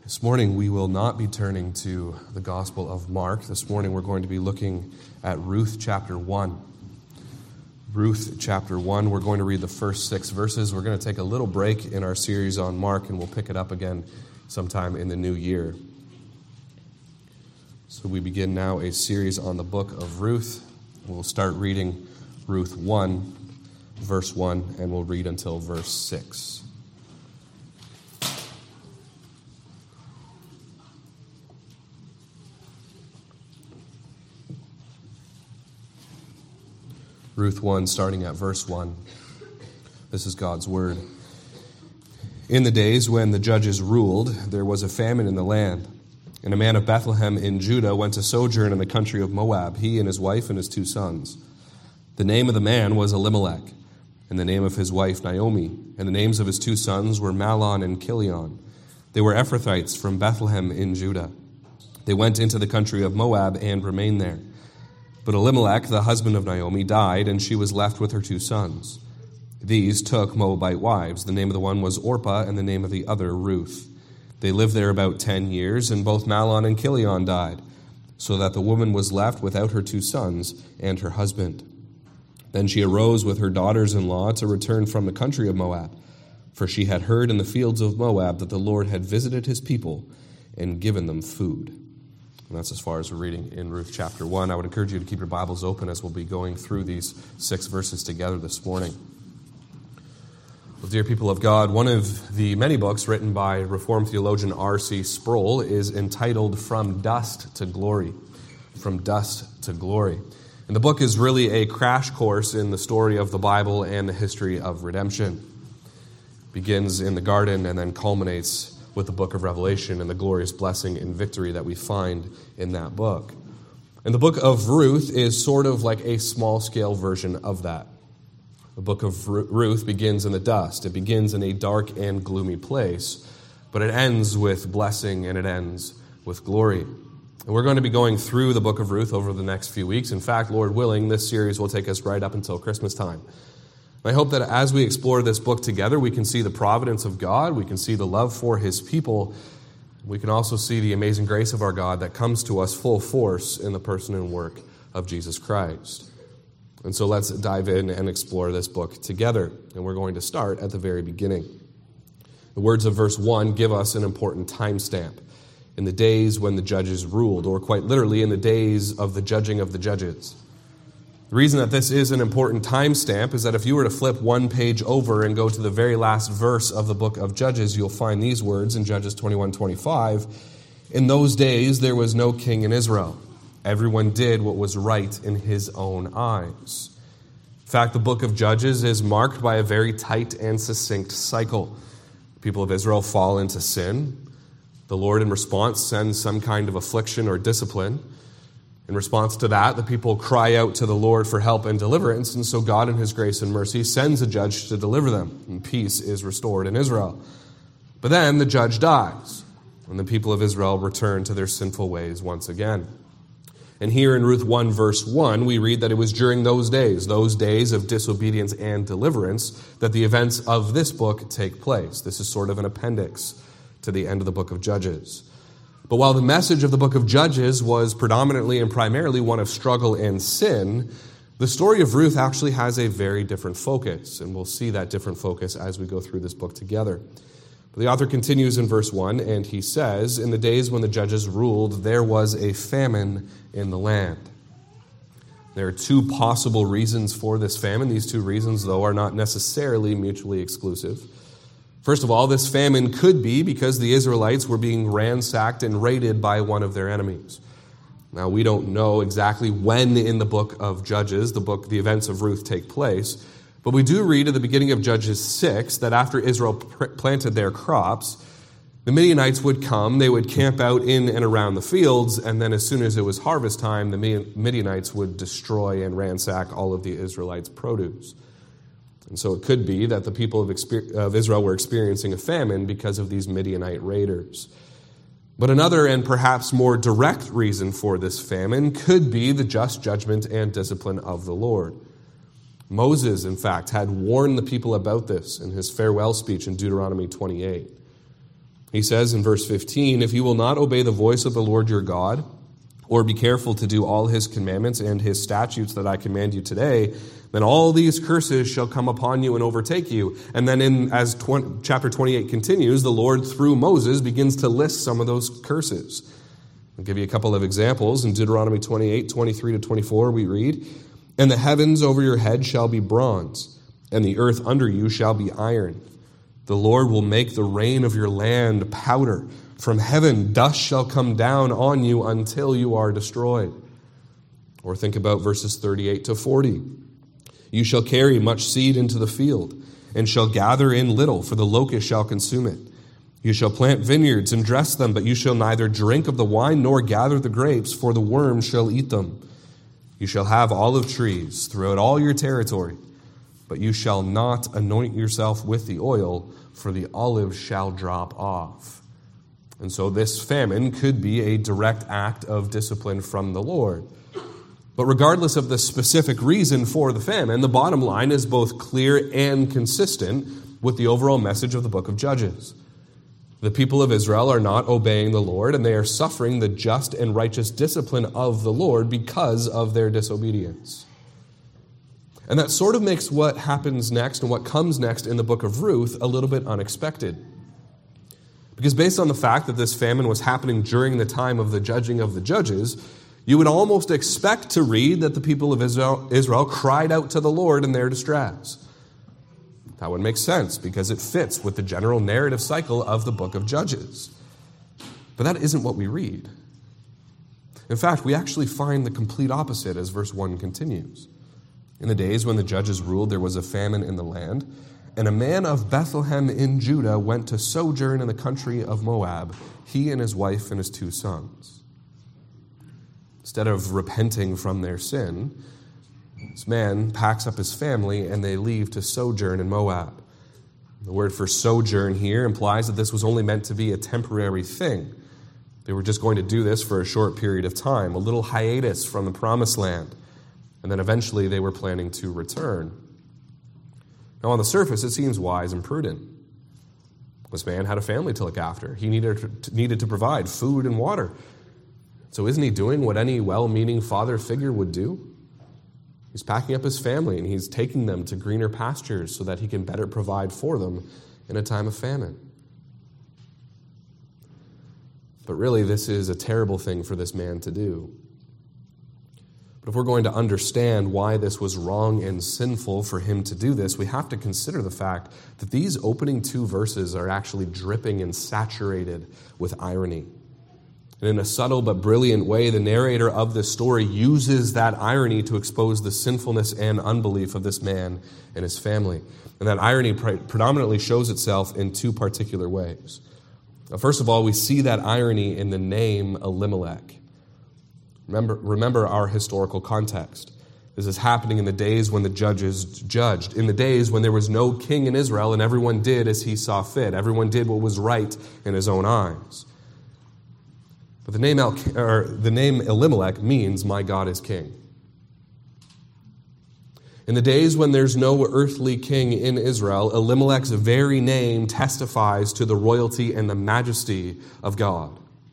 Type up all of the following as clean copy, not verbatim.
This morning we will not be turning to the Gospel of Mark. This morning we're going to be looking at Ruth chapter 1. Ruth chapter 1, we're going to read the first 6 verses. We're going to take a little break in our series on Mark and we'll pick it up again sometime in the new year. So we begin now a series on the book of Ruth. We'll start reading Ruth 1, verse 1, and we'll read until verse 6. Ruth 1, starting at verse 1. This is God's word. In the days when the judges ruled, there was a famine in the land. And a man of Bethlehem in Judah went to sojourn in the country of Moab, he and his wife and his 2 sons. The name of the man was Elimelech, and the name of his wife Naomi, and the names of his 2 sons were Mahlon and Chilion. They were Ephrathites from Bethlehem in Judah. They went into the country of Moab and remained there. But Elimelech, the husband of Naomi, died, and she was left with her 2 sons. These took Moabite wives. The name of the one was Orpah, and the name of the other Ruth. They lived there about 10 years, and both Mahlon and Chilion died, so that the woman was left without her 2 sons and her husband. Then she arose with her daughters-in-law to return from the country of Moab, for she had heard in the fields of Moab that the Lord had visited his people and given them food. And that's as far as we're reading in Ruth chapter 1. I would encourage you to keep your Bibles open as we'll be going through these 6 verses together this morning. Well, dear people of God, one of the many books written by Reformed theologian R.C. Sproul is entitled From Dust to Glory. From Dust to Glory. And the book is really a crash course in the story of the Bible and the history of redemption. It begins in the garden and then culminates with the book of Revelation and the glorious blessing and victory that we find in that book. And the book of Ruth is sort of like a small-scale version of that. The book of Ruth begins in the dust. It begins in a dark and gloomy place, but it ends with blessing and it ends with glory. And we're going to be going through the book of Ruth over the next few weeks. In fact, Lord willing, this series will take us right up until Christmas time. I hope that as we explore this book together, we can see the providence of God, we can see the love for his people, we can also see the amazing grace of our God that comes to us full force in the person and work of Jesus Christ. And so let's dive in and explore this book together. And we're going to start at the very beginning. The words of verse 1 give us an important timestamp. In the days when the judges ruled, or quite literally in the days of the judging of the judges. The reason that this is an important timestamp is that if you were to flip one page over and go to the very last verse of the book of Judges, you'll find these words in Judges 21:25. In those days there was no king in Israel. Everyone did what was right in his own eyes. In fact, the book of Judges is marked by a very tight and succinct cycle. The people of Israel fall into sin. The Lord, in response, sends some kind of affliction or discipline. In response to that, the people cry out to the Lord for help and deliverance, and so God in his grace and mercy sends a judge to deliver them, and peace is restored in Israel. But then the judge dies, and the people of Israel return to their sinful ways once again. And here in Ruth 1, verse 1, we read that it was during those days of disobedience and deliverance, that the events of this book take place. This is sort of an appendix to the end of the book of Judges. But while the message of the book of Judges was predominantly and primarily one of struggle and sin, the story of Ruth actually has a very different focus, and we'll see that different focus as we go through this book together. But the author continues in verse 1, and he says, in the days when the judges ruled, there was a famine in the land. There are 2 possible reasons for this famine. These 2 reasons, though, are not necessarily mutually exclusive. First of all, this famine could be because the Israelites were being ransacked and raided by one of their enemies. Now, we don't know exactly when in the book of Judges, the events of Ruth take place, but we do read at the beginning of Judges 6 that after Israel planted their crops, the Midianites would come, they would camp out in and around the fields, and then as soon as it was harvest time, the Midianites would destroy and ransack all of the Israelites' produce. And so it could be that the people of Israel were experiencing a famine because of these Midianite raiders. But another and perhaps more direct reason for this famine could be the just judgment and discipline of the Lord. Moses, in fact, had warned the people about this in his farewell speech in Deuteronomy 28. He says in verse 15, "If you will not obey the voice of the Lord your God, or be careful to do all his commandments and his statutes that I command you today, then all these curses shall come upon you and overtake you." And then as chapter 28 continues, the Lord, through Moses, begins to list some of those curses. I'll give you a couple of examples. In Deuteronomy 28, 23 to 24, we read, "And the heavens over your head shall be bronze, and the earth under you shall be iron. The Lord will make the rain of your land powder. From heaven dust shall come down on you until you are destroyed." Or think about verses 38 to 40. "You shall carry much seed into the field, and shall gather in little, for the locust shall consume it. You shall plant vineyards and dress them, but you shall neither drink of the wine nor gather the grapes, for the worms shall eat them. You shall have olive trees throughout all your territory, but you shall not anoint yourself with the oil, for the olives shall drop off." And so this famine could be a direct act of discipline from the Lord. But regardless of the specific reason for the famine, the bottom line is both clear and consistent with the overall message of the book of Judges. The people of Israel are not obeying the Lord, and they are suffering the just and righteous discipline of the Lord because of their disobedience. And that sort of makes what happens next and what comes next in the book of Ruth a little bit unexpected. Because based on the fact that this famine was happening during the time of the judging of the judges, you would almost expect to read that the people of Israel cried out to the Lord in their distress. That would make sense because it fits with the general narrative cycle of the book of Judges. But that isn't what we read. In fact, we actually find the complete opposite as verse 1 continues. "In the days when the judges ruled, there was a famine in the land, and a man of Bethlehem in Judah went to sojourn in the country of Moab, he and his wife and his 2 sons." Instead of repenting from their sin, this man packs up his family and they leave to sojourn in Moab. The word for sojourn here implies that this was only meant to be a temporary thing. They were just going to do this for a short period of time, a little hiatus from the promised land. And then eventually they were planning to return. Now on the surface, it seems wise and prudent. This man had a family to look after. He needed to provide food and water. So isn't he doing what any well-meaning father figure would do? He's packing up his family and he's taking them to greener pastures so that he can better provide for them in a time of famine. But really, this is a terrible thing for this man to do. But if we're going to understand why this was wrong and sinful for him to do this, we have to consider the fact that these opening 2 verses are actually dripping and saturated with irony. And in a subtle but brilliant way, the narrator of this story uses that irony to expose the sinfulness and unbelief of this man and his family. And that irony predominantly shows itself in 2 particular ways. First of all, we see that irony in the name Elimelech. Remember our historical context. This is happening in the days when the judges judged, in the days when there was no king in Israel and everyone did as he saw fit. Everyone did what was right in his own eyes. But the name Elimelech means "my God is king." In the days when there's no earthly king in Israel, Elimelech's very name testifies to the royalty and the majesty of God.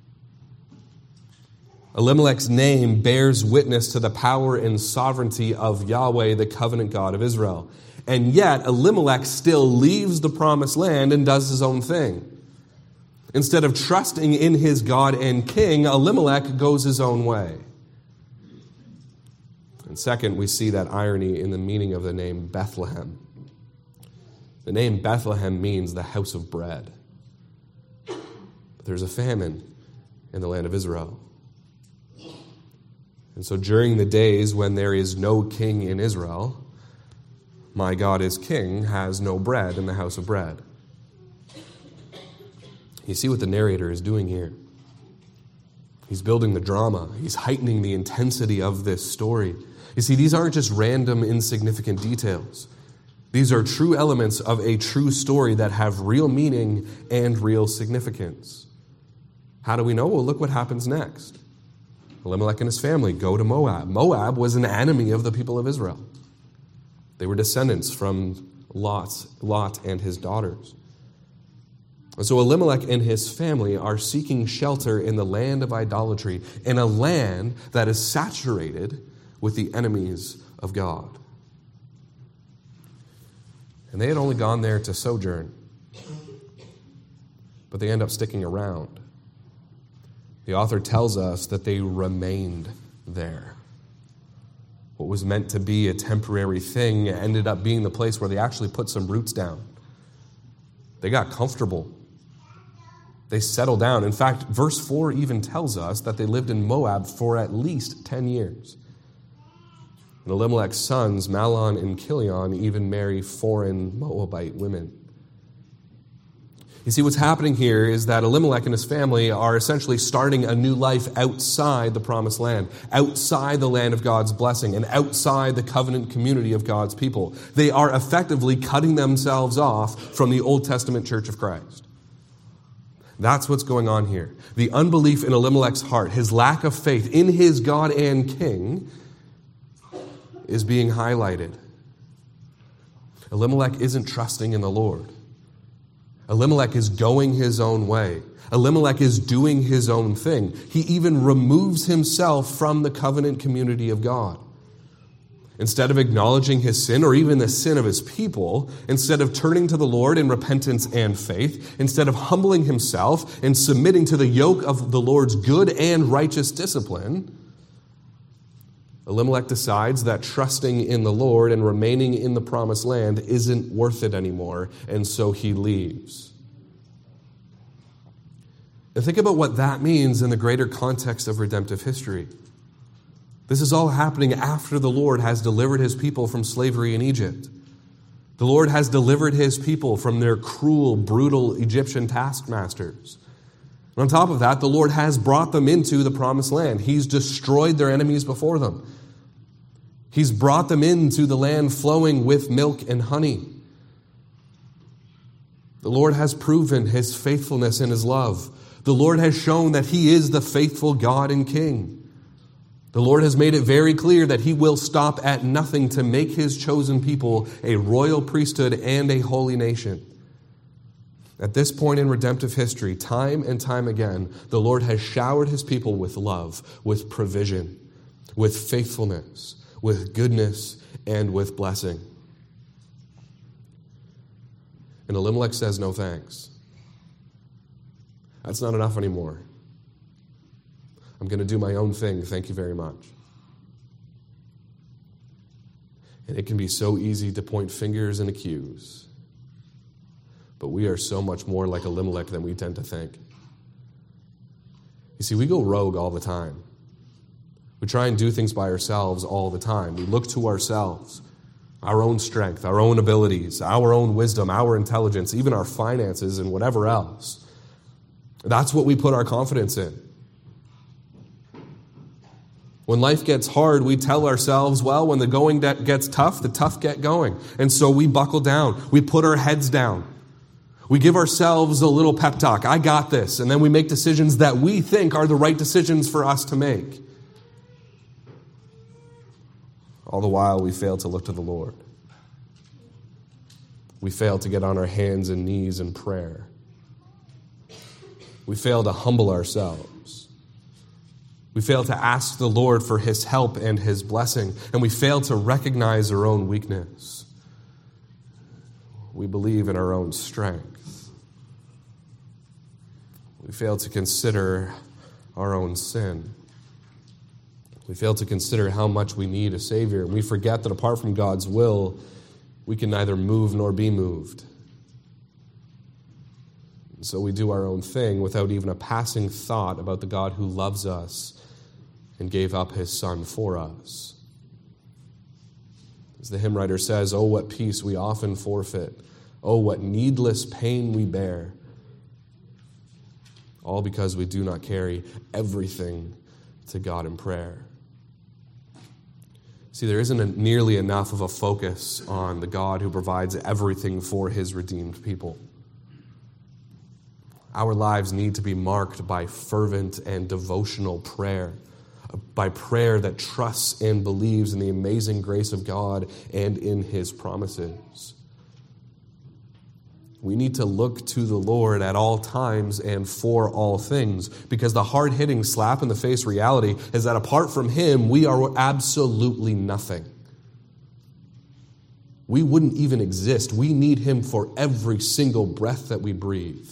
Elimelech's name bears witness to the power and sovereignty of Yahweh, the covenant God of Israel. And yet, Elimelech still leaves the promised land and does his own thing. Instead of trusting in his God and king, Elimelech goes his own way. And second, we see that irony in the meaning of the name Bethlehem. The name Bethlehem means the house of bread. But there's a famine in the land of Israel. And so during the days when there is no king in Israel, "my God is king" has no bread in the house of bread. You see what the narrator is doing here. He's building the drama. He's heightening the intensity of this story. You see, these aren't just random, insignificant details. These are true elements of a true story that have real meaning and real significance. How do we know? Well, look what happens next. Elimelech and his family go to Moab. Moab was an enemy of the people of Israel. They were descendants from Lot and his daughters. And so Elimelech and his family are seeking shelter in the land of idolatry, in a land that is saturated with the enemies of God. And they had only gone there to sojourn, but they end up sticking around. The author tells us that they remained there. What was meant to be a temporary thing ended up being the place where they actually put some roots down. They got comfortable. They settled down. In fact, verse 4 even tells us that they lived in Moab for at least 10 years. And Elimelech's sons, Mahlon and Chilion, even marry foreign Moabite women. You see, what's happening here is that Elimelech and his family are essentially starting a new life outside the promised land, outside the land of God's blessing, and outside the covenant community of God's people. They are effectively cutting themselves off from the Old Testament Church of Christ. That's what's going on here. The unbelief in Elimelech's heart, his lack of faith in his God and King, is being highlighted. Elimelech isn't trusting in the Lord. Elimelech is going his own way. Elimelech is doing his own thing. He even removes himself from the covenant community of God. Instead of acknowledging his sin or even the sin of his people, instead of turning to the Lord in repentance and faith, instead of humbling himself and submitting to the yoke of the Lord's good and righteous discipline, Elimelech decides that trusting in the Lord and remaining in the promised land isn't worth it anymore, and so he leaves. And think about what that means in the greater context of redemptive history. This is all happening after the Lord has delivered his people from slavery in Egypt. The Lord has delivered his people from their cruel, brutal Egyptian taskmasters. And on top of that, the Lord has brought them into the promised land. He's destroyed their enemies before them. He's brought them into the land flowing with milk and honey. The Lord has proven his faithfulness and his love. The Lord has shown that he is the faithful God and King. The Lord has made it very clear that he will stop at nothing to make his chosen people a royal priesthood and a holy nation. At this point in redemptive history, time and time again, the Lord has showered his people with love, with provision, with faithfulness, with goodness, and with blessing. And Elimelech says, no thanks. That's not enough anymore. I'm going to do my own thing. Thank you very much. And it can be so easy to point fingers and accuse. But we are so much more like Elimelech than we tend to think. You see, we go rogue all the time. We try and do things by ourselves all the time. We look to ourselves, our own strength, our own abilities, our own wisdom, our intelligence, even our finances and whatever else. That's what we put our confidence in. When life gets hard, we tell ourselves, well, when the going gets tough, the tough get going. And so we buckle down. We put our heads down. We give ourselves a little pep talk. I got this. And then we make decisions that we think are the right decisions for us to make. All the while, we fail to look to the Lord. We fail to get on our hands and knees in prayer. We fail to humble ourselves. We fail to ask the Lord for his help and his blessing. And we fail to recognize our own weakness. We believe in our own strength. We fail to consider our own sin. We fail to consider how much we need a Savior. And we forget that apart from God's will, we can neither move nor be moved. And so we do our own thing without even a passing thought about the God who loves us and gave up his Son for us. As the hymn writer says, oh, what peace we often forfeit. Oh, what needless pain we bear. All because we do not carry everything to God in prayer. See, there isn't nearly enough of a focus on the God who provides everything for his redeemed people. Our lives need to be marked by fervent and devotional prayer, by prayer that trusts and believes in the amazing grace of God and in his promises. We need to look to the Lord at all times and for all things, because the hard-hitting slap in the face reality is that apart from him, we are absolutely nothing. We wouldn't even exist. We need him for every single breath that we breathe.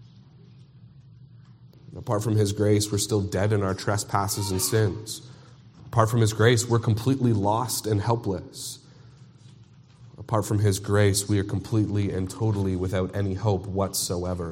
Apart from his grace, we're still dead in our trespasses and sins. Apart from his grace, we're completely lost and helpless. Apart from his grace, we are completely and totally without any hope whatsoever.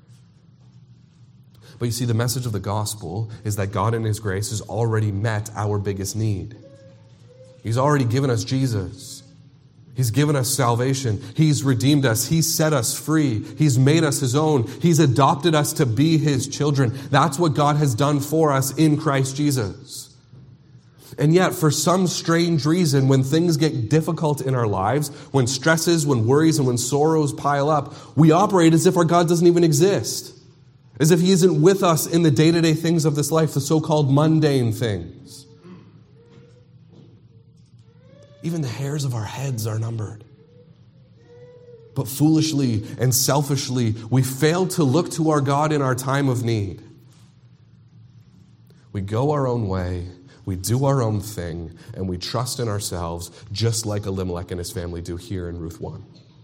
But you see, the message of the gospel is that God in his grace has already met our biggest need. He's already given us Jesus. He's given us salvation. He's redeemed us. He's set us free. He's made us his own. He's adopted us to be his children. That's what God has done for us in Christ Jesus. And yet, for some strange reason, when things get difficult in our lives, when stresses, when worries, and when sorrows pile up, we operate as if our God doesn't even exist. As if he isn't with us in the day-to-day things of this life, the so-called mundane things. Even the hairs of our heads are numbered. But foolishly and selfishly, we fail to look to our God in our time of need. We go our own way, we do our own thing, and we trust in ourselves, just like Elimelech and his family do here in Ruth 1.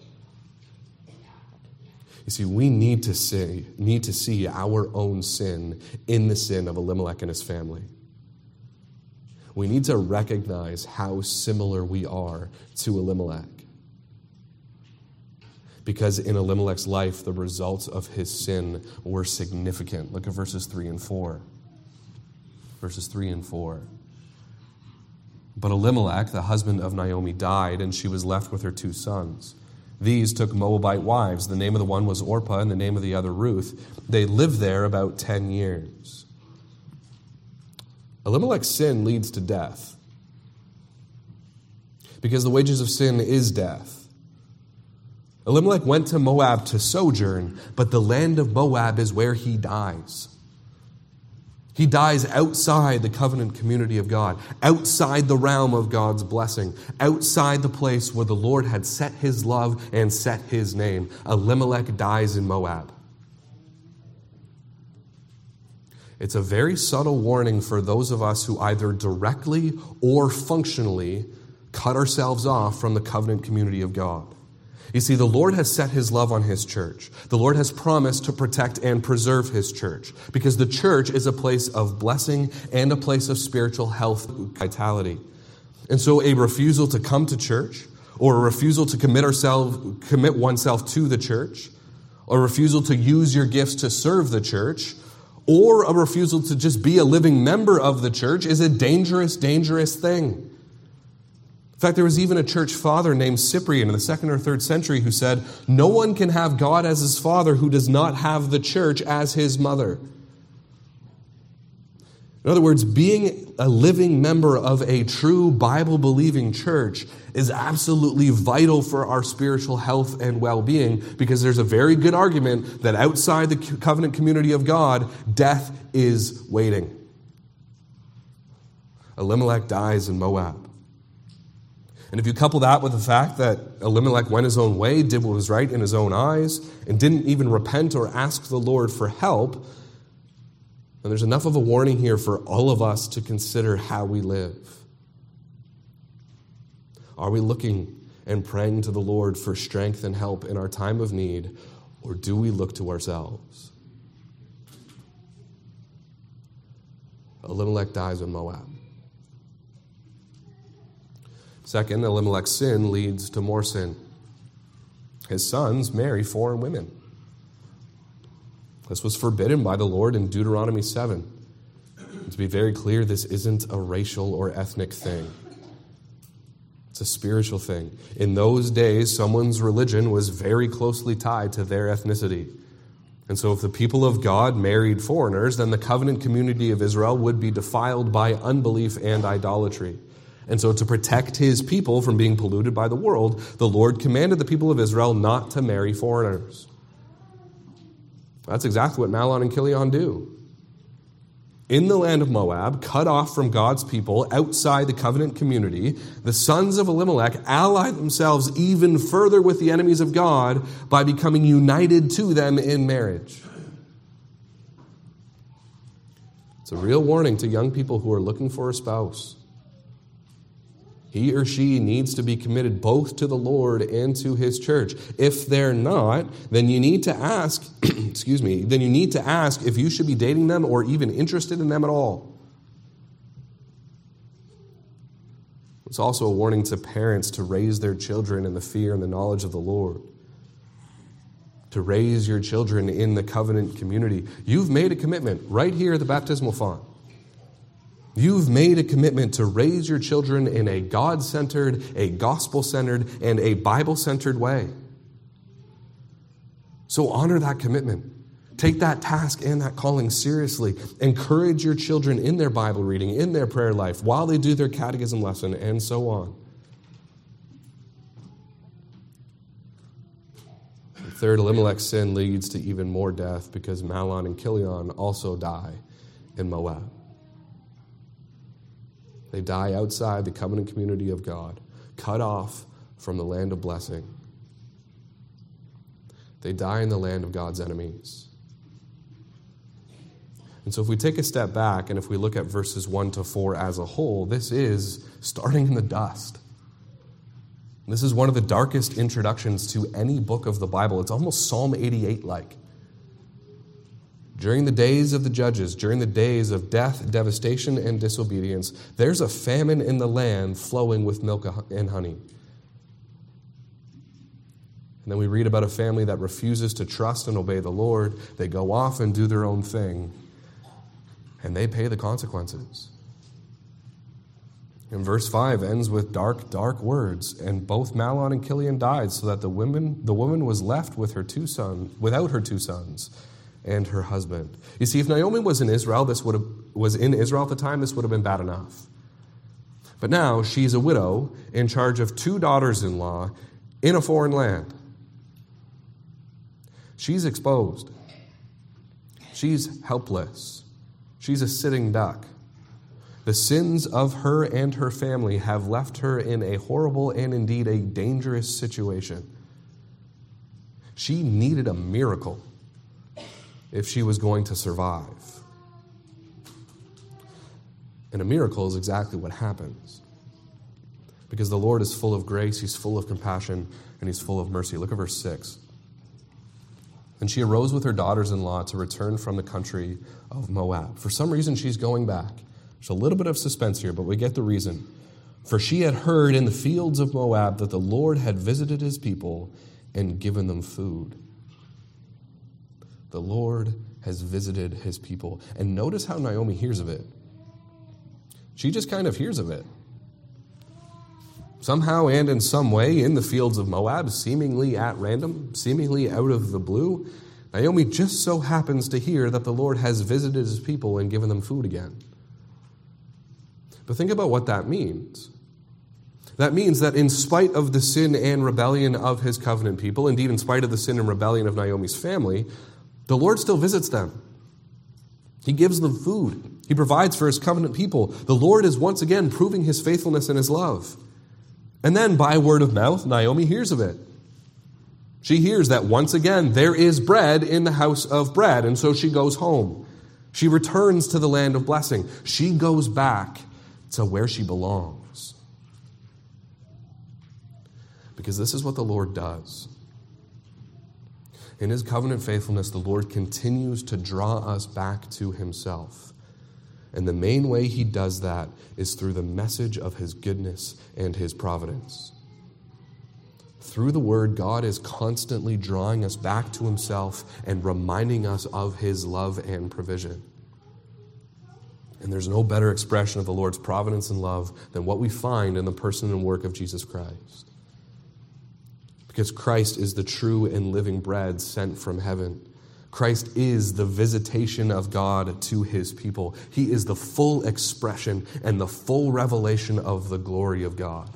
You see, we need to see our own sin in the sin of Elimelech and his family. We need to recognize how similar we are to Elimelech. Because in Elimelech's life, the results of his sin were significant. Look at verses 3 and 4. Verses 3 and 4. But Elimelech, the husband of Naomi, died, and she was left with her 2 sons. These took Moabite wives. The name of the one was Orpah, and the name of the other Ruth. They lived there about 10 years. Elimelech's sin leads to death. Because the wages of sin is death. Elimelech went to Moab to sojourn, but the land of Moab is where he dies. He dies outside the covenant community of God, outside the realm of God's blessing, outside the place where the Lord had set his love and set his name. Elimelech dies in Moab. It's a very subtle warning for those of us who either directly or functionally cut ourselves off from the covenant community of God. You see, the Lord has set his love on his church. The Lord has promised to protect and preserve his church, because the church is a place of blessing and a place of spiritual health and vitality. And so a refusal to come to church, or a refusal to commit oneself to the church, or a refusal to use your gifts to serve the church, or a refusal to just be a living member of the church is a dangerous, dangerous thing. In fact, there was even a church father named Cyprian in the 2nd or 3rd century who said, "No one can have God as his father who does not have the church as his mother." In other words, being a living member of a true Bible-believing church is absolutely vital for our spiritual health and well-being, because there's a very good argument that outside the covenant community of God, death is waiting. Elimelech dies in Moab. And if you couple that with the fact that Elimelech went his own way, did what was right in his own eyes, and didn't even repent or ask the Lord for help, then there's enough of a warning here for all of us to consider how we live. Are we looking and praying to the Lord for strength and help in our time of need, or do we look to ourselves? Elimelech dies in Moab. Second, Elimelech's sin leads to more sin. His sons marry foreign women. This was forbidden by the Lord in Deuteronomy 7. And to be very clear, this isn't a racial or ethnic thing. It's a spiritual thing. In those days, someone's religion was very closely tied to their ethnicity. And so if the people of God married foreigners, then the covenant community of Israel would be defiled by unbelief and idolatry. And so to protect his people from being polluted by the world, the Lord commanded the people of Israel not to marry foreigners. That's exactly what Mahlon and Chilion do. In the land of Moab, cut off from God's people outside the covenant community, the sons of Elimelech ally themselves even further with the enemies of God by becoming united to them in marriage. It's a real warning to young people who are looking for a spouse. He or she needs to be committed both to the Lord and to His church. If they're not, then you need to ask, then you need to ask if you should be dating them or even interested in them at all. It's also a warning to parents to raise their children in the fear and the knowledge of the Lord. To raise your children in the covenant community. You've made a commitment right here at the baptismal font. You've made a commitment to raise your children in a God-centered, a gospel-centered, and a Bible-centered way. So honor that commitment. Take that task and that calling seriously. Encourage your children in their Bible reading, in their prayer life, while they do their catechism lesson, and so on. The third, Elimelech's sin leads to even more death because Mahlon and Chilion also die in Moab. They die outside the covenant community of God, cut off from the land of blessing. They die in the land of God's enemies. And so if we take a step back and if we look at verses 1 to 4 as a whole, this is starting in the dust. This is one of the darkest introductions to any book of the Bible. It's almost Psalm 88-like. During the days of the judges, during the days of death, devastation, and disobedience, there's a famine in the land flowing with milk and honey. And then we read about a family that refuses to trust and obey the Lord. They go off and do their own thing, and they pay the consequences. And verse 5 ends with dark, dark words. And both Mahlon and Chilion died, so that the woman was left with her without her two sons. And her husband. You see, if Naomi was in Israel, was in Israel at the time, this would have been bad enough. But now she's a widow in charge of 2 daughters-in-law in a foreign land. She's exposed. She's helpless. She's a sitting duck. The sins of her and her family have left her in a horrible and indeed a dangerous situation. She needed a miracle if she was going to survive. And a miracle is exactly what happens. Because the Lord is full of grace, He's full of compassion, and He's full of mercy. Look at verse 6. And she arose with her daughters-in-law to return from the country of Moab. For some reason, she's going back. There's a little bit of suspense here, but we get the reason. For she had heard in the fields of Moab that the Lord had visited His people and given them food. The Lord has visited His people. And notice how Naomi hears of it. She just kind of hears of it. Somehow and in some way, in the fields of Moab, seemingly at random, seemingly out of the blue, Naomi just so happens to hear that the Lord has visited His people and given them food again. But think about what that means. That means that in spite of the sin and rebellion of His covenant people, indeed in spite of the sin and rebellion of Naomi's family, the Lord still visits them. He gives them food. He provides for His covenant people. The Lord is once again proving His faithfulness and His love. And then by word of mouth, Naomi hears of it. She hears that once again there is bread in the house of bread, and so she goes home. She returns to the land of blessing. She goes back to where she belongs. Because this is what the Lord does. In His covenant faithfulness, the Lord continues to draw us back to Himself. And the main way He does that is through the message of His goodness and His providence. Through the Word, God is constantly drawing us back to Himself and reminding us of His love and provision. And there's no better expression of the Lord's providence and love than what we find in the person and work of Jesus Christ. Because Christ is the true and living bread sent from heaven. Christ is the visitation of God to His people. He is the full expression and the full revelation of the glory of God.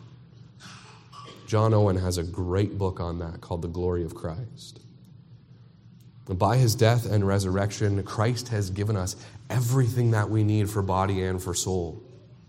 John Owen has a great book on that called The Glory of Christ. By his death and resurrection, Christ has given us everything that we need for body and for soul.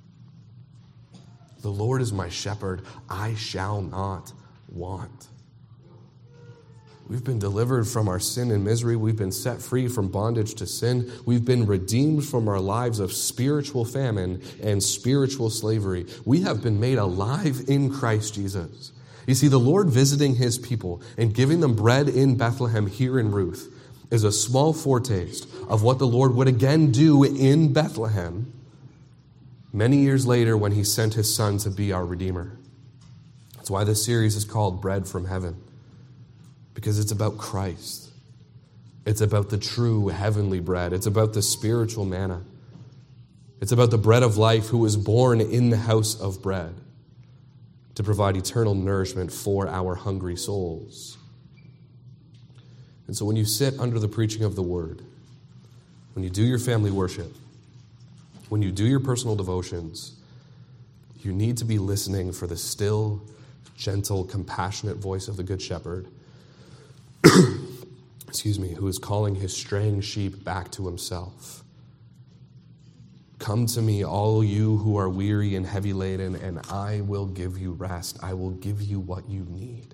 The Lord is my shepherd, I shall not want. We've been delivered from our sin and misery. We've been set free from bondage to sin. We've been redeemed from our lives of spiritual famine and spiritual slavery. We have been made alive in Christ Jesus. You see, the Lord visiting his people and giving them bread in Bethlehem here in Ruth is a small foretaste of what the Lord would again do in Bethlehem many years later when he sent his Son to be our Redeemer. That's why this series is called Bread from Heaven, because it's about Christ. It's about the true heavenly bread. It's about the spiritual manna. It's about the bread of life who was born in the house of bread to provide eternal nourishment for our hungry souls. And so when you sit under the preaching of the word, when you do your family worship, when you do your personal devotions, you need to be listening for the still, gentle, compassionate voice of the Good Shepherd, who is calling his straying sheep back to himself. Come to me, all you who are weary and heavy laden, and I will give you rest. I will give you what you need.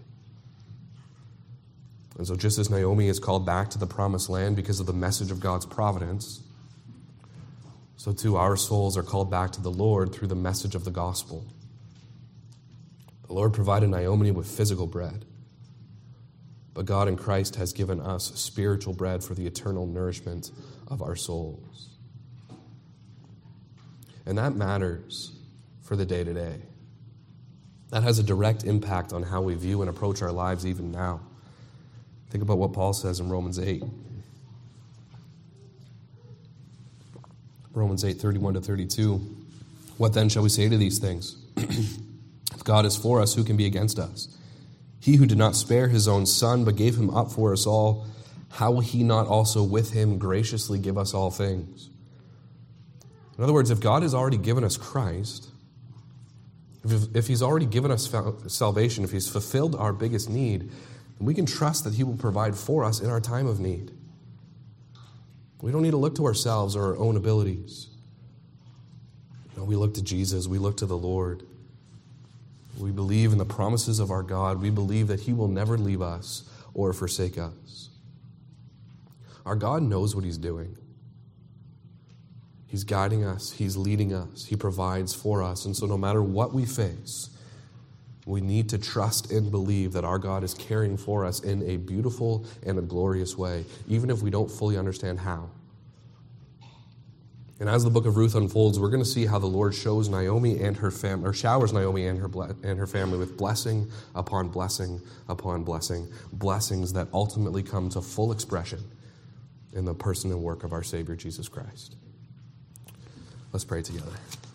And so just as Naomi is called back to the promised land because of the message of God's providence, so too our souls are called back to the Lord through the message of the gospel. The Lord provided Naomi with physical bread, but God in Christ has given us spiritual bread for the eternal nourishment of our souls. And that matters for the day-to-day. That has a direct impact on how we view and approach our lives even now. Think about what Paul says in Romans 8. Romans 8, 31 to 32. What then shall we say to these things? If God is for us, who can be against us? He who did not spare his own Son, but gave him up for us all, how will he not also with him graciously give us all things? In other words, if God has already given us Christ, if he's already given us salvation, if he's fulfilled our biggest need, then we can trust that he will provide for us in our time of need. We don't need to look to ourselves or our own abilities. No, we look to Jesus. We look to the Lord. We believe in the promises of our God. We believe that he will never leave us or forsake us. Our God knows what he's doing. He's guiding us. He's leading us. He provides for us. And so no matter what we face, we need to trust and believe that our God is caring for us in a beautiful and a glorious way, even if we don't fully understand how. And as the book of Ruth unfolds, we're going to see how the Lord shows Naomi and her family, or showers Naomi and her family with blessing upon blessing upon blessing, blessings that ultimately come to full expression in the person and work of our Savior, Jesus Christ. Let's pray together.